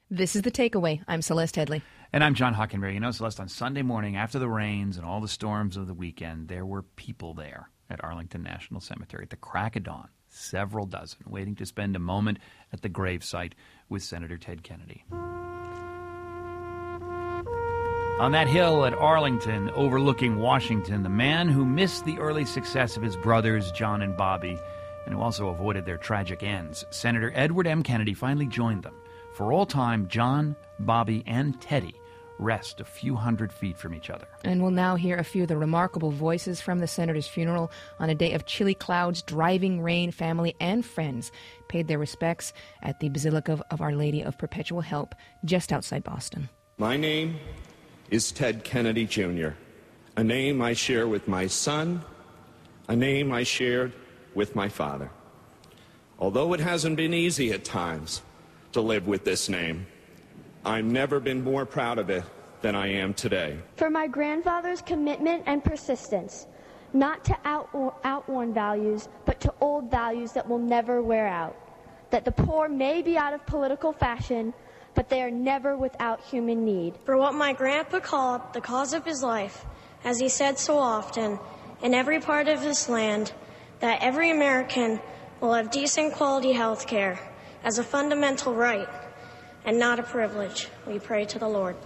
This is The Takeaway. I'm Celeste Headley. And I'm John Hockenberry. You know, Celeste, on Sunday morning, after the rains and all the storms of the weekend, there were people there at Arlington National Cemetery at the crack of dawn, several dozen, waiting to spend a moment at the gravesite with Senator Ted Kennedy. On that hill at Arlington, overlooking Washington, the man who missed the early success of his brothers, John and Bobby, and who also avoided their tragic ends, Senator Edward M. Kennedy finally joined them. For all time, John, Bobby, and Teddy rest a few hundred feet from each other. And we'll now hear a few of the remarkable voices from the senator's funeral. On a day of chilly clouds, driving rain, family and friends paid their respects at the Basilica of Our Lady of Perpetual Help just outside Boston. My name is Ted Kennedy, Jr., a name I share with my son, a name I shared with my father. Although it hasn't been easy at times to live with this name, I've never been more proud of it than I am today. For my grandfather's commitment and persistence, not to outworn values, but to old values that will never wear out. That the poor may be out of political fashion, but they are never without human need. For what my grandpa called the cause of his life, as he said so often, in every part of this land, that every American will have decent quality health care as a fundamental right and not a privilege. We pray to the Lord.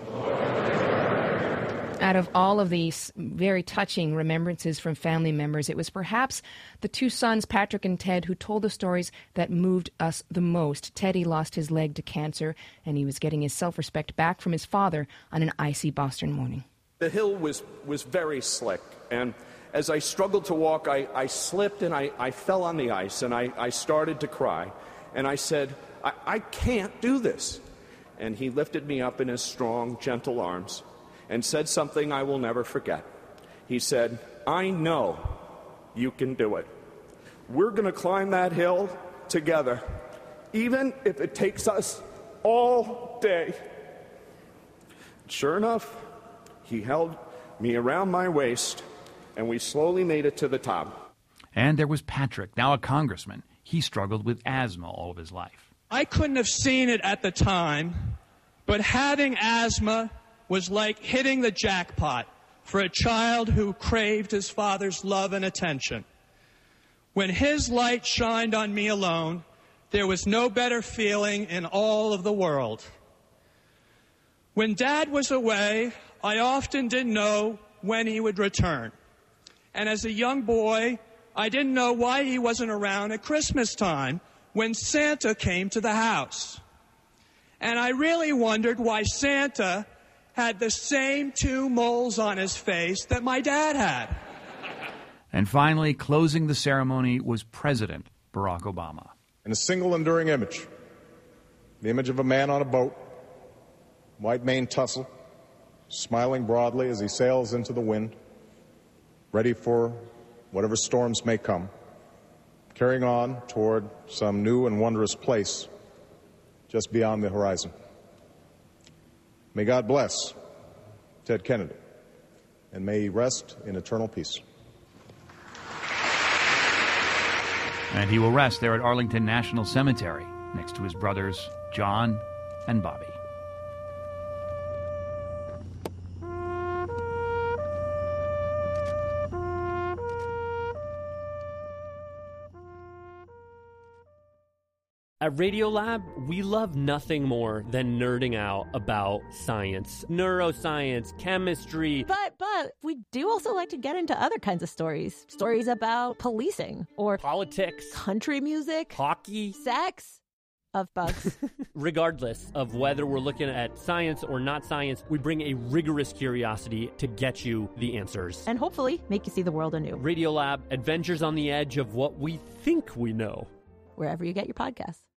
Out of all of these very touching remembrances from family members, it was perhaps the two sons, Patrick and Ted, who told the stories that moved us the most. Teddy lost his leg to cancer, and he was getting his self-respect back from his father on an icy Boston morning. The hill was very slick, and as I struggled to walk, I slipped and I fell on the ice, and I started to cry. And I said, I can't do this. And he lifted me up in his strong, gentle arms and said something I will never forget. He said, I know you can do it. We're going to climb that hill together, even if it takes us all day. Sure enough, he held me around my waist, and we slowly made it to the top. And there was Patrick, now a congressman. He struggled with asthma all of his life. I couldn't have seen it at the time, but having asthma was like hitting the jackpot for a child who craved his father's love and attention. When his light shined on me alone, there was no better feeling in all of the world. When Dad was away, I often didn't know when he would return. And as a young boy, I didn't know why he wasn't around at Christmas time when Santa came to the house. And I really wondered why Santa had the same two moles on his face that my dad had. And finally, closing the ceremony was President Barack Obama. In a single enduring image, the image of a man on a boat, white mane tussle, smiling broadly as he sails into the wind, ready for whatever storms may come, carrying on toward some new and wondrous place just beyond the horizon. May God bless Ted Kennedy, and may he rest in eternal peace. And he will rest there at Arlington National Cemetery next to his brothers John and Bobby. At Radiolab, we love nothing more than nerding out about science, neuroscience, chemistry. But we do also like to get into other kinds of stories. Stories about policing or politics, country music, hockey, sex, of bugs. Regardless of whether we're looking at science or not science, we bring a rigorous curiosity to get you the answers. And hopefully make you see the world anew. Radiolab, adventures on the edge of what we think we know. Wherever you get your podcasts.